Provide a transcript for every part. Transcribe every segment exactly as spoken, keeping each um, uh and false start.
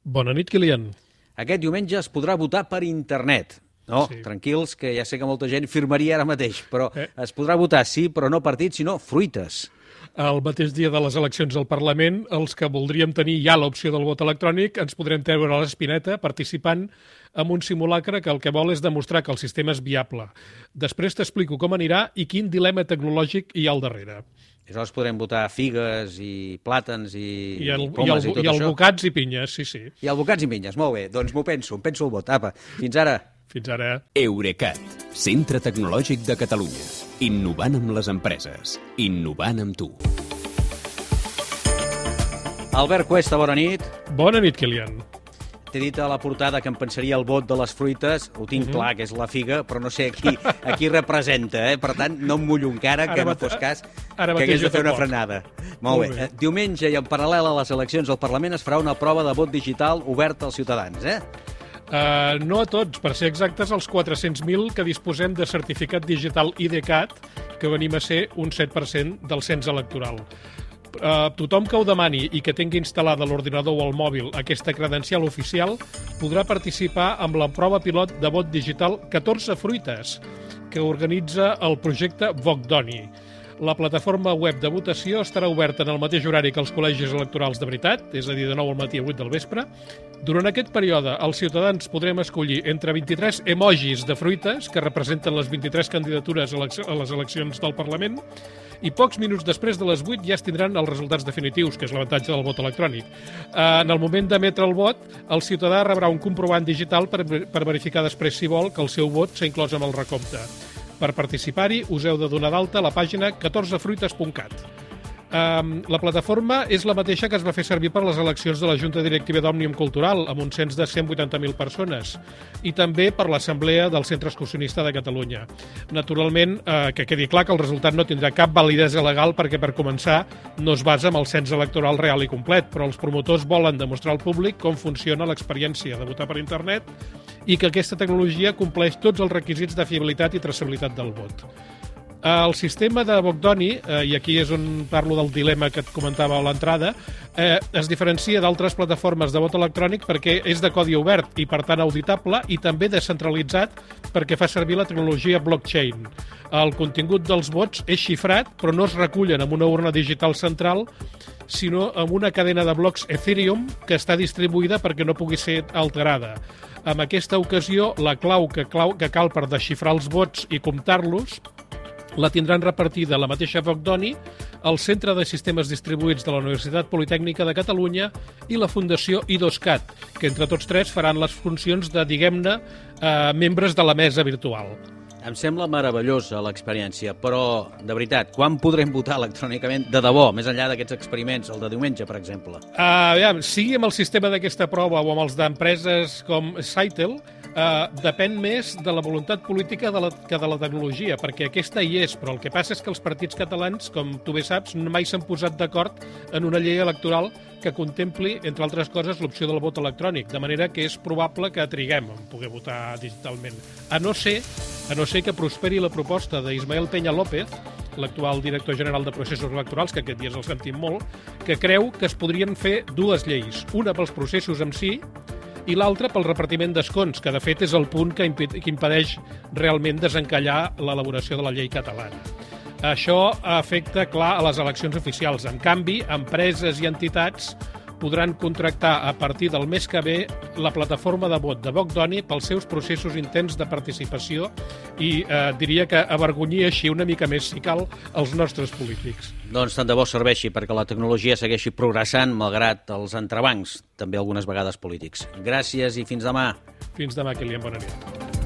Bona nit, Kilian. Aquest diumenge es podrà votar per internet. No, sí. Tranquils, que ja sé que molta gent firmaria ara mateix, però eh? es podrà votar, sí, però no partits, sinó fruites. El mateix dia de les eleccions al Parlament, els que voldríem tenir ja l'opció del vot electrònic, ens podrem treure a l'espineta participant en un simulacre que el que vol és demostrar que el sistema és viable. Després t'explico com anirà i quin dilema tecnològic hi ha al darrere. I aleshores podrem votar figues i plàtans i, I, el, i pomes i, el, i tot i això. I albocats i pinyes, sí, sí. I albocats i pinyes, molt bé. Doncs m'ho penso, em penso el vot. Apa, fins ara. Fins ara. Eurecat, centre tecnològic de Catalunya. Innovant amb les empreses. Innovant amb tu. Albert Cuesta, bona nit. Bona nit, Kilian. T'he dit a la portada que em pensaria el vot de les fruites, ho tinc uh -huh. clar, que és la figa, però no sé a qui, a qui representa, eh? Per tant, no em mullo encara, que no fos cas que hagués de fer una frenada. Molt, Molt bé. bé. Diumenge i en paral·lel a les eleccions al Parlament es farà una prova de vot digital oberta als ciutadans, eh? Uh, no a tots, per ser exactes, els quatre-cents mil que disposem de certificat digital IDCAT, que venim a ser un set per cent del cens electoral. Uh, tothom que ho demani i que tingui instal·lada a l'ordinador o al mòbil aquesta credencial oficial podrà participar amb la prova pilot de vot digital catorze fruites que organitza el projecte VotDoni. La plataforma web de votació estarà oberta en el mateix horari que els col·legis electorals de veritat, és a dir, de nou al matí a vuit del vespre. Durant aquest període, els ciutadans podrem escollir entre vint-i-tres emojis de fruites que representen les vint-i-tres candidatures a les eleccions del Parlament i pocs minuts després de les vuit ja es tindran els resultats definitius, que és l'avantatge del vot electrònic. En el moment d'emetre el vot, el ciutadà rebrà un comprovant digital per, per verificar després, si vol, que el seu vot s'ha inclòs amb el recompte. Per participar-hi, us heu de donar d'alta a la pàgina catorze fruites punt cat. Um, la plataforma és la mateixa que es va fer servir per les eleccions de la Junta Directiva d'Òmnium Cultural, amb un cens de cent vuitanta mil persones, i també per l'Assemblea del Centre Excursionista de Catalunya. Naturalment, eh, que quedi clar que el resultat no tindrà cap validesa legal perquè, per començar, no es basa en el cens electoral real i complet, però els promotors volen demostrar al públic com funciona l'experiència de votar per internet i que aquesta tecnologia compleix tots els requisits de fiabilitat i traçabilitat del vot. El sistema de VotDoni, eh, i aquí és on parlo del dilema que et comentava a l'entrada, eh, es diferencia d'altres plataformes de vot electrònic perquè és de codi obert i, per tant, auditable i també descentralitzat perquè fa servir la tecnologia blockchain. El contingut dels vots és xifrat, però no es recullen en una urna digital central, sinó en una cadena de blocs Ethereum que està distribuïda perquè no pugui ser alterada. En aquesta ocasió, la clau que, clau que cal per desxifrar els vots i comptar-los la tindran repartida la mateixa VotDoni, el Centre de Sistemes Distribuïts de la Universitat Politècnica de Catalunya i la Fundació IDOSCAT, que entre tots tres faran les funcions de, diguem-ne, eh, membres de la mesa virtual. Em sembla meravellosa l'experiència, però, de veritat, quan podrem votar electrònicament de debò, més enllà d'aquests experiments, el de diumenge, per exemple? Uh, ja, sigui amb el sistema d'aquesta prova o amb els d'empreses com Scytl, Uh, depèn més de la voluntat política de la, que de la tecnologia, perquè aquesta hi és, però el que passa és que els partits catalans, com tu bé saps, mai s'han posat d'acord en una llei electoral que contempli, entre altres coses, l'opció del vot electrònic, de manera que és probable que triguem en poder votar digitalment. A no ser, a no ser que prosperi la proposta d'Ismael Peña López, l'actual director general de processos electorals, que aquest dia el sentim molt, que creu que es podrien fer dues lleis, una pels processos en si i l'altra pel repartiment d'escons, que de fet és el punt que impedeix realment desencallar l'elaboració de la llei catalana. Això afecta, clar, a les eleccions oficials. En canvi, empreses i entitats podran contractar a partir del mes que ve la plataforma de vot de VotDoni pels seus processos intents de participació i eh, diria que avergonyir així una mica més, si cal, els nostres polítics. Doncs tant de bo serveixi perquè la tecnologia segueixi progressant malgrat els entrebancs, també algunes vegades polítics. Gràcies i fins demà. Fins demà, Kilian, bona nit.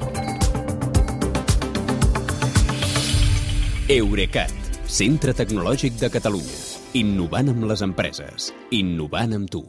Eurecat, centre tecnològic de Catalunya. Innovant amb les empreses. Innovant amb tu.